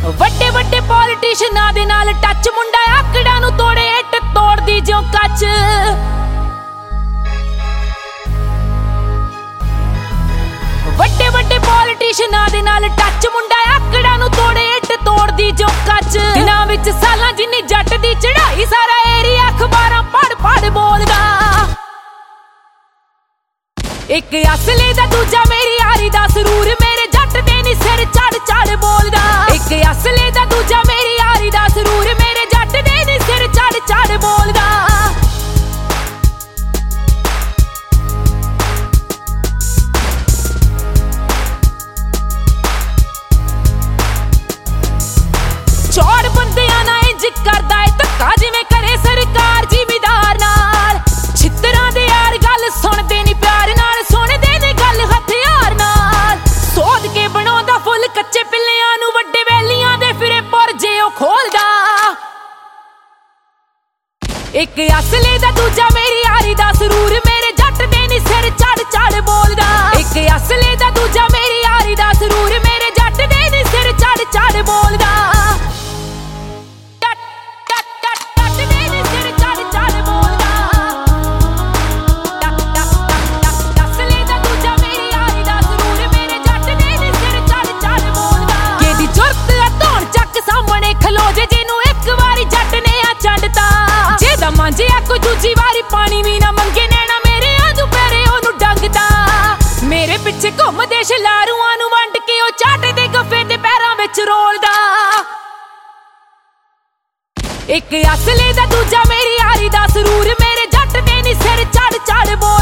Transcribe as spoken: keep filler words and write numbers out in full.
ਵੱਡੇ ਵੱਡੇ ਪੋਲੀਟੀਸ਼ੀਅਨਾਂ ਦੇ ਨਾਲ ਟੱਚ, ਮੁੰਡਾ ਆਕੜਾਂ ਨੂੰ ਤੋੜੇ ਇੱਟ ਤੋੜਦੀ ਜਿਉਂ ਕੱਚ। ਵੱਡੇ ਵੱਡੇ ਪੋਲੀਟੀਸ਼ੀਅਨਾਂ ਦੇ ਨਾਲ ਟੱਚ, ਮੁੰਡਾ ਆਕੜਾਂ ਨੂੰ ਤੋੜੇ ਇੱਟ ਤੋੜਦੀ ਜਿਉਂ ਕੱਚ। ਦਿਨਾਂ ਵਿੱਚ ਸਾਲਾਂ ਜਿੰਨੀ ਜੱਟ ਦੀ ਚੜਾਈ, ਸਾਰਾ ਏਰੀਆ ਅਖਬਾਰਾਂ ਪੜ ਪੜ ਬੋਲਦਾ। ਇੱਕ ਅਸਲੇ ਦਾ ਦੂਜਾ ਮੇਰੀ ਯਾਰੀ ਦਾ ਸਰੂਰ, ਮੇਰੇ ਜੱਟ ਦੇ ਨੀ ਸਿਰ ਚੜ ਚੜ ਬੋਲਦਾ। ਇੱਕ ਅਸਲੇ ਦਾ ਦੂਜਾ ਮੇਰੀ ਯਾਰੀ ਦਾ ਸਰੂਰ, ਮੇਰੇ ਜੱਟ ਦੇ ਨੀ ਸਿਰ ਚੜ ਚੜ ਬੋਲਦਾ। ਚੌੜ ਬੰਦਿਆਂ ਨਾਲ ਇੰਜ ਕਰਦਾ ਏ ਧੱਕਾ, ਜਿਵੇਂ ਕਰੇ ਸਰਕਾਰ ਜ਼ਿਮੀਦਾਰ ਨਾਲ। ਛਿੱਤਰਾਂ ਦੇ ਯਾਰ ਗੱਲ ਸੁਣਦੇ ਨੀ ਪਿਆਰ ਨਾਲ, ਸੁਣਦੇ ਨੇ ਗੱਲ ਹਥਿਆਰ ਨਾਲ। ਸੋਧ ਕੇ ਬਣਾਉਂਦਾ ਫੁੱਲ ਕੱਚੇ ਪਿੱਲਿਆਂ ਨੂੰ, ਵੱਡੇ ਵੈਲੀਆਂ ਦੇ ਫਿਰੇ ਪੁਰਜੇ ਉਹ ਖੋਲਦਾ। ਇੱਕ ਅਸਲੇ ਦਾ ਦੂਜਾ ਮੇਰੀ ਯਾਰੀ ਦਾ ਸਰੂਰ, ਮੇਰੇ ਜੱਟ ਦੇ ਨੀ ਸਿਰ ਚੜ ਚੜ ਬੋਲਦਾ। ਇੱਕ ਅਸਲੇ ਦਾ ਦੂਜਾ ਮੇਰੀ ਯਾਰੀ ਦਾ ਸਰੂਰ, ਮੇਰੇ ਜੱਟ ਦੇ ਨੀ ਸਿਰ ਚੜ ਚੜ ਬੋਲਦਾ। ਮਾਂਜਿਆ ਕੋਈ ਦੂਜੀ ਵਾਰੀ ਪਾਣੀ ਵੀ ਨਾ ਮੰਗੇ, ਨੈਣਾ ਮੇਰੇ ਆਜੂ ਪੈਰੇ ਉਹਨੂੰ ਡੰਗਦਾ। ਮੇਰੇ ਪਿੱਛੇ ਘੁੰਮਦੇ ਸ਼ਲਾਰੂਆਂ ਨੂੰ ਵੰਡ ਕੇ, ਉਹ ਚਾਟੇ ਦੇ ਗੱਫੇ ਤੇ ਪੈਰਾਂ ਵਿੱਚ ਰੋਲਦਾ। ਇੱਕ ਅਸਲੇ ਦਾ ਦੂਜਾ ਮੇਰੀ ਯਾਰੀ ਦਾ ਸਰੂਰ, ਮੇਰੇ ਜੱਟ ਦੇ ਨੀ ਸਿਰ ਚੜ ਚੜ ਬੋਲਦਾ।